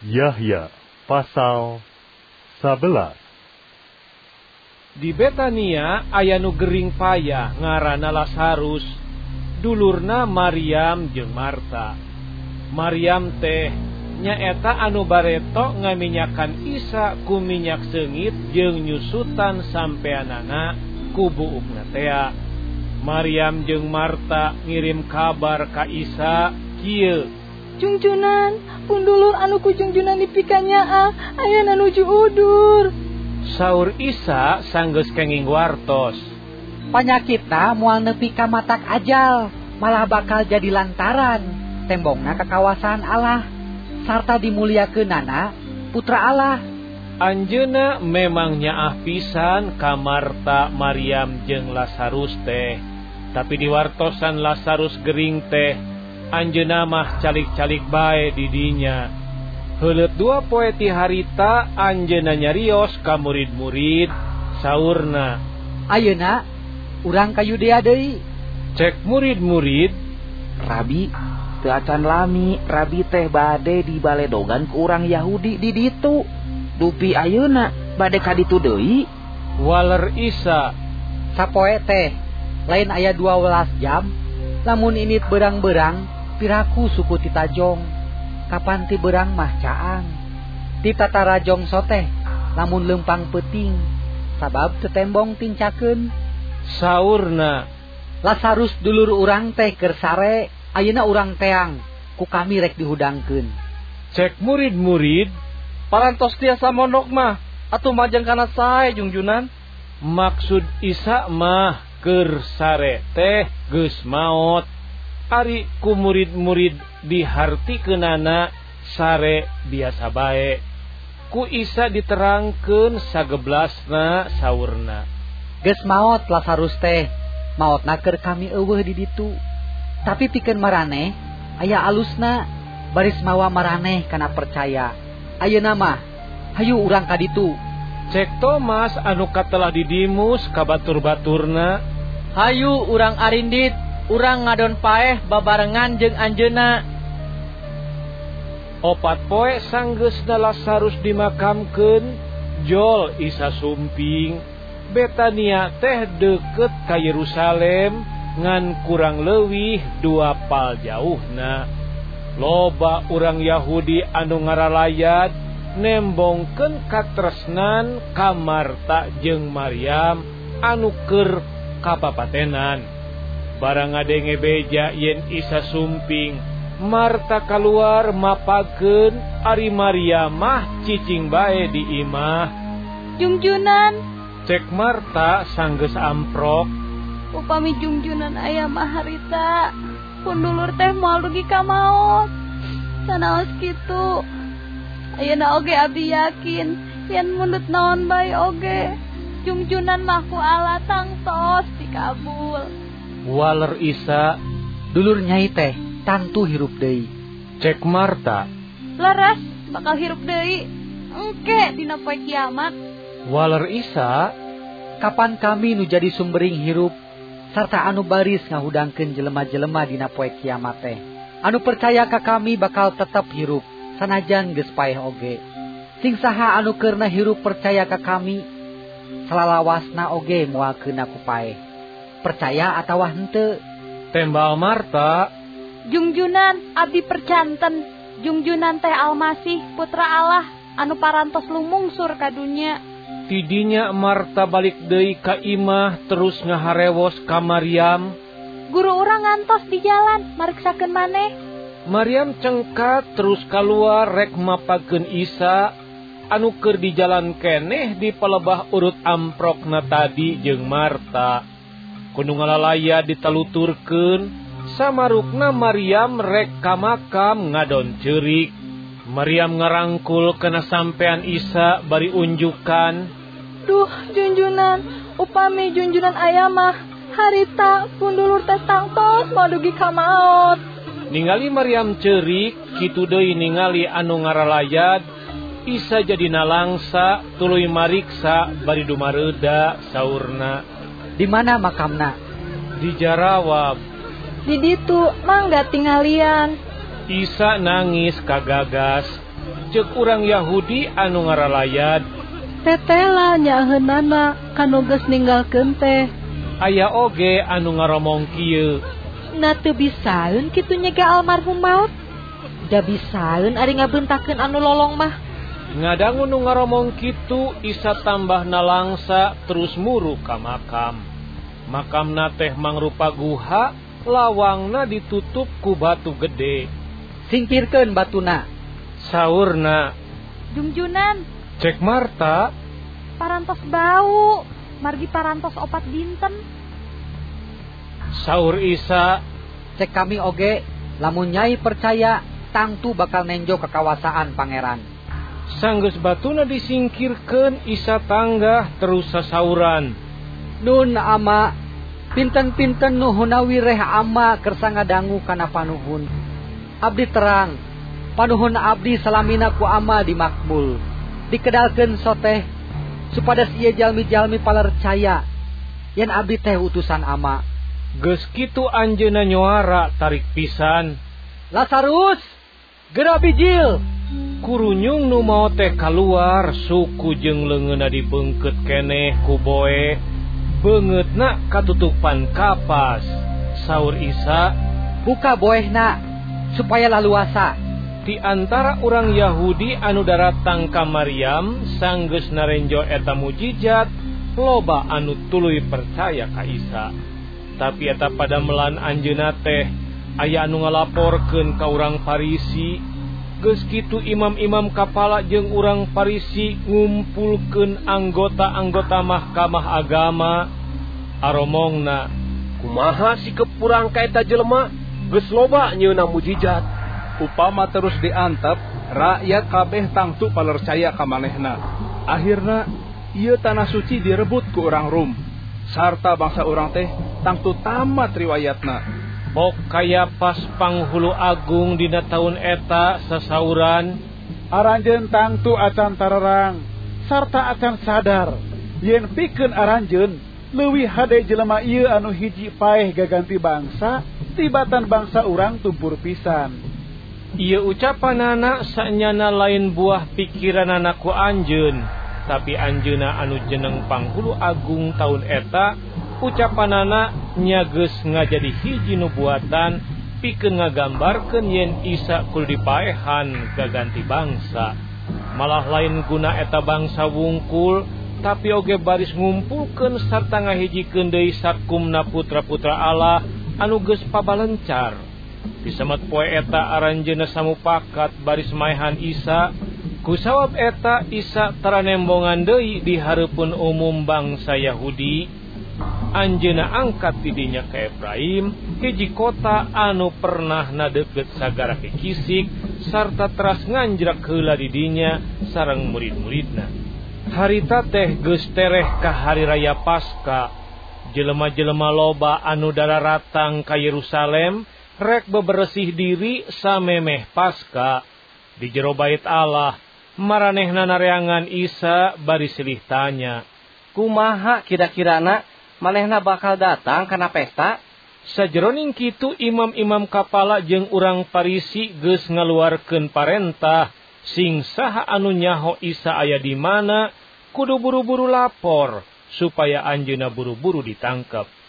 Yahya pasal 11. Di Betania aya nu gering payah ngaranna Lazarus, dulurna Maryam jeung Marta. Maryam teh nyaeta anu bareto ngaminyakan Isa ku minyak seungit jeung nyusutan sampeanana ku buukna tea. Maryam jeung Marta ngirim kabar ka Isa kieu, "Jungjunan, pundulur anu ku jungjunan dipikanya aya nuju udur." Saur Isa sanggeus kenging wartos, "Panyakitna moal nepi ka matak ajal, malah bakal jadi lantaran tembongna ka kawasan Allah sarta dimuliakeunana Putra Allah." Anjeunna memang nyaah pisan ka Marta, Maryam jeung Lazarus teh. Tapi di wartosan Lazarus gering teh, anjeunna mah calik-calik bae di dinya. Heuleut 2 poe ti harita anjeunna nyarios ka murid-murid, saurna, "Ayeuna urang ka Yudea deui." Cek murid-murid, "Rabi, teu acan lami Rabi teh bade dibaledogan ku urang Yahudi di ditu. Dupi ayeuna bade ka ditu deui." Waler Isa, "Sapoe teh lain aya 12 jam, lamun init berang-berang piraku suku ti tajong. Kapan ti berang mah caang. Ti tatara jongso teh lamun lempang peuting, sabab teu tembong tincakeun." saurna, "Lazarus dulur urang teh keur sare, ayeuna urang teang, ku kami rek dihudangkeun." Cek murid-murid, "Parantos tiasa mondok mah, atuh majeng kana sae jungjunan." Maksud Isa mah keur sare teh geus maot. Ari ku murid-murid dihartikeunana sare biasa bae. Ku Isa diterangkeun sageblasna, saurna, "Geus maot Lazarus teh, maotna keur kami eueuh di ditu. Tapi pikeun maraneh aya alusna, baris mawa maraneh kana percaya. Ayeuna mah hayu urang ka ditu." Cek Thomas anu katelah didimus ka batur-baturna, "Hayu urang arindit, urang ngadon paeh babarengan jeung anjeunna." 4 poe sanggeusna Lazarus dimakamkeun, jol Isa sumping. Betania teh deukeut ka Yerusalem ngan kurang leuwih 2 pal jauhna. Loba urang Yahudi anu ngaralayad nembongkeun katresnan ka Marta jeung Maryam anu keur kapapatenan. Barang ngadenge beja yen Isa sumping, Marta kaluar mapagkeun, ari Maryam mah cicing bae di imah. "Jungjunan," Cek Marta sanggeus amprok, "upami jungjunan aya mah harita, pundulur teh moal dugi ka maot. Sanaos kitu, ayeuna oge abdi yakin yen mundut naon bae oge, jungjunan mah ku Allah tangtos dikabul." Waler Isa, "Dulur Nyai teh tantu hirup deui." Cek Marta, "Laras bakal hirup deui engke dina poe kiamat." Waler Isa, "Kapan kami nu jadi sumbering hirup sarta anu baris ngahudangkeun jelema-jelema dina poe kiamat teh. Anu percaya ka kami bakal tetep hirup sanajan geus paeh oge. Sing saha anu keurna hirup percaya ka kami, salalawasna oge moal keuna ku paeh. Percaya atawa henteu?" Tembal Marta, "Jungjunan abdi percanten, jungjunan teh Almasih Putra Allah anu parantos lumungsur ka dunya." Tidinya Marta balik deui ka imah terus ngaharewos ka Maryam. "Guru urang ngantos di jalan, mariksakeun maneh." Maryam cengkat terus kaluar rek mapagkeun Isa anu keur di jalan keneh di palebah urut amprokna tadi jeung Marta. Kudu ngalalaya ditaluturkeun, samarukna Maryam rek ka makam ngadon ceurik. Maryam ngarangkul kana sampean Isa bari unjukan, "Duh junjunan, upami junjunan aya mah harita pundulur teh tangtos moal dugi ka maot." Ningali Maryam ceurik, kitu deui ningali anu ngaralayad, Isa jadi nalangsa tuluy mariksa bari dumareuda, saurna, "Di mana makamna?" Dijarawab, "Di ditu mangga tingalian." Isa nangis kagagas, Cek urang Yahudi anu ngaralayad. Tetela nyaheunana kanu geus ninggalkeun teh. Aya oge anu ngaromong kieu. Na teu bisaeun kitu nyega almarhum maut. Da bisaeun ari ngabeuntakeun anu lolong mah. Ngadangu nu ngaromong kitu Isa tambah nalangsa terus muru ka makam. Makamna teh mangrupa guha, lawangna ditutup ku batu gede. Singkirkeun batuna. Saurna. Jungjunan, Cek Marta. parantos bau, margi parantos opat dinten. Saur Isa. Cek kami oge, lamun Nyai percaya tangtu bakal nenjo kekawasaan pangeran. Sanggeus batuna disingkirkeun Isa tanggah terus sasauran. Nun ama, pinten-pinten nuhuna wireh ama kersa ngadangu kana panuhun. Abdi terang, panuhun abdi salamina ku ama dimakmul. Dikedalkeun soteh, supados ieu jalmi-jalmi palercaya yen abdi teh utusan ama. Geus kitu anjeunna nyoara tarik pisan. Lazarus, geura bijil. Kurunyung nu mau teh kaluar, suku jeung leungeunna dibeungkeut keneh ku boe. Beungeutna katutupan kapas. Saur Isa, buka boehna supaya laluasa. di antara urang Yahudi anu daratang ka Maryam sanggeus narenjo eta mujijat, loba anu tuluy percaya ka Isa. Tapi eta pada melan anjeunna teh aya anu ngalaporkeun ka urang Parisi. Geus kitu imam-imam kapala jeung urang Parisi ngumpulkeun anggota-anggota mahkamah agama. Aromongna, kumaha sikep urang ka eta jelema geus loba nyieunna mujijat. Upama terus diantep, rakyat kabeh tangtu palercaya ka manehna. Akhirna ieu tanah suci direbut ku urang Rom. Sarta bangsa urang teh tangtu tamat riwayatna. Bok Kayapas panghulu agung dina taun eta sasauran, Aranjeun tangtu acan tarerang, sarta acan sadar, yen pikeun aranjeun leuwih hade jelema ieu anu hiji paeh gaganti bangsa, tibatan bangsa urang tumpur pisan. Ieu ucapanana sanyana lain buah pikiranana ku anjeun, tapi anjeunna anu jeneng panghulu agung taun eta ucapanana nya geus ngajadi hiji nubuatan pikeun ngagambarkeun yen Isa kudu dipaehan gaganti bangsa. Malah lain guna eta bangsa wungkul, tapi oge baris ngumpulkeun sarta ngahijikeun deui sakumna putra-putra Allah anu geus pabalencar. Disemet poe eta aranjeunna samupakat baris maehan Isa. Kusawab eta Isa taranembongan deui di hareupeun umum bangsa Yahudi. Anjeunna angkat tidinya ka Efraim, hiji kota anu pernah nadeukeut sagara kikisik, sarta teras nganjrak heula di dinya sareng murid-muridna. Harita teh geus tereh ka hari raya Paskah. Jelema-jelema loba anu dararatang ka Yerusalem rek beberesih diri samemeh Paskah. Di jero bait Allah, maranehna nareangan Isa bari silih tanya, kumaha kira-kirana manehna bakal datang kana pesta? Sajeroning kitu imam-imam kapala jeung urang Parisi geus ngaluarkeun parentah, sing saha anu nyaho Isa aya di mana kudu buru-buru lapor supaya anjeunna buru-buru ditangkep.